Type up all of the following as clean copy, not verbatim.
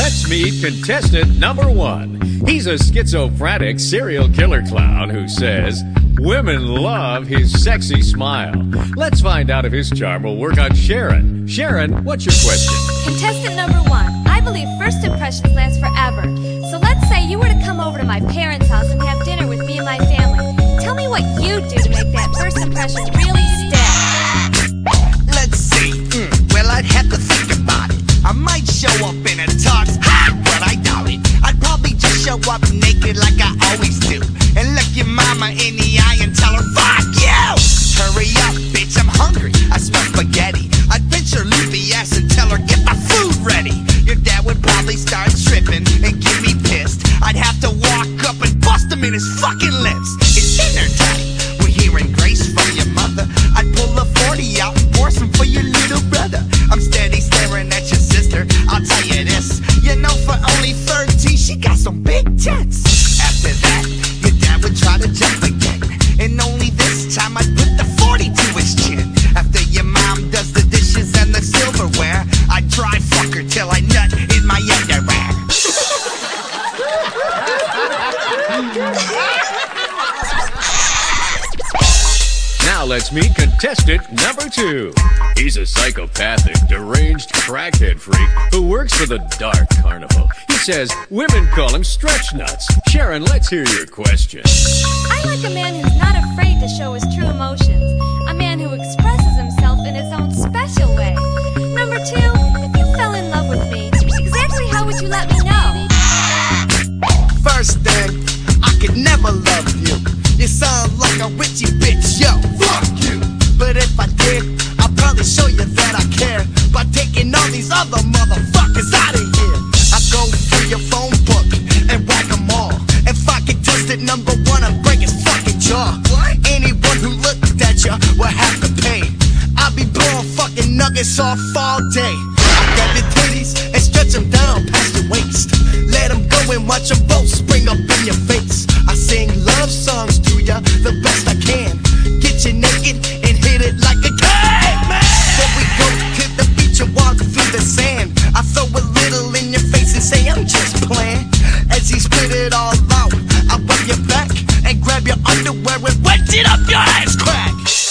Let's meet contestant number one. He's a schizophrenic serial killer clown who says women love his sexy smile. Let's find out if his charm will work on Sharon. Sharon, what's your question? Contestant number one. I believe first impressions last forever. So let's say you were to come over to my parents' house and have dinner with me and my family. Tell me what you do to make that first impression really stick. Let's see. Well, I'd have to think about it. I might show up in a tux, but I doubt it. I'd probably just show up naked like I always do, and look your mama in the eye and tell her, fuck you! Hurry up, bitch, I'm hungry. I smell spaghetti. I'd pinch her loopy ass and tell her, get my food ready. Your dad would probably start tripping and get me pissed. I'd have to walk up and bust him in his fucking lips. It's dinner time. We're hearing grace from your mother. I'd pull a 40 out and pour some for your little brother. I'm steady staring at your sister. I'll tell you this, you know, for only 13, she got some big tits. After that, your dad would try to jump again, and only this time I'd put the 40 to his chin. After your mom does the dishes and the silverware, I'd dry fuck her till I nut in my underwear. Now let's meet contestant number two. He's a psychopathic, deranged crackhead freak who works for the Dark Carnival. He says women call him stretch nuts. Sharon, let's hear your question. I like a man who's not afraid to show his true emotions. A man who expresses himself in his own special way. Number two, if you fell in love with me, exactly how would you let me know? First thing, I could never love you. You sound like a witchy bitch, yo. Fuck you. But if I did, I'll probably show you that I care by taking all these other motherfuckers out of here. I go through your phone book and whack them all. If I contestant number one, I'd break his fucking jaw. What? Anyone who looked at you will have to pay. I'll be blowing fucking nuggets off all day. I grab your titties and stretch them down past your waist. Let them go and watch them both spring up in your face. I sing love songs to ya the best I can. Get you naked and hit it like a caveman. Before we go to the beach and walk through the sand, I throw a little in your face and say I'm just playing. As he spit it all out, I rub your back and grab your underwear and wedge it up your ass crack.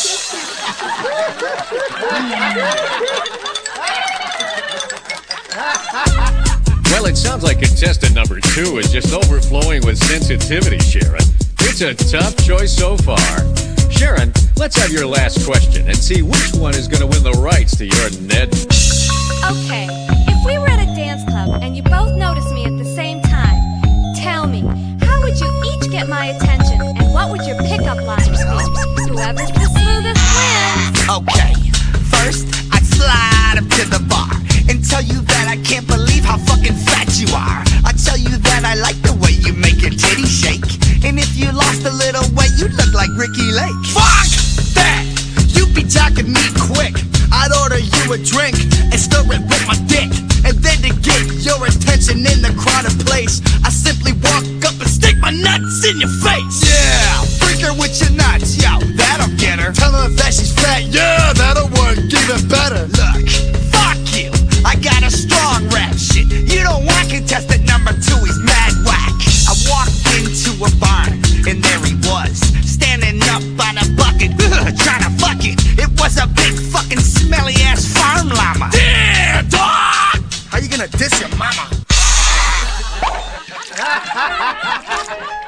Well, it sounds like contestant number two is just overflowing with sensitivity, Sharon. It's a tough choice so far. Sharon, let's have your last question and see which one is going to win the rights to your Ned. Okay, if we were at a dance club and you both noticed me at the same time, tell me, how would you each get my attention and what would your pickup lines be? Whoever's the smoothest wins. Okay, first I'd slide up to the bar and tell you that I can't believe how fucking fat you are. I tell you that I like the way you make your titty shake, and if you lost a little weight, you'd look like Ricky Lake. Fuck that! You'd be talking me quick. I'd order you a drink and stir it with my dick, and then to get your attention in the crowded place, I simply walk up and stick my nuts in your face. Yeah, freak her with your nuts, yo, that'll get her. Tell her that she's fat, yeah, that'll work even better. Look, fuck you, I got a strong rap shit. You don't want contestant number two, he's mad whack. I walked into a barn, and there he was, standing up on a bucket, trying to fuck it. It was a big fucking smelly ass farm llama. Yeah, dog! How you gonna diss your mama?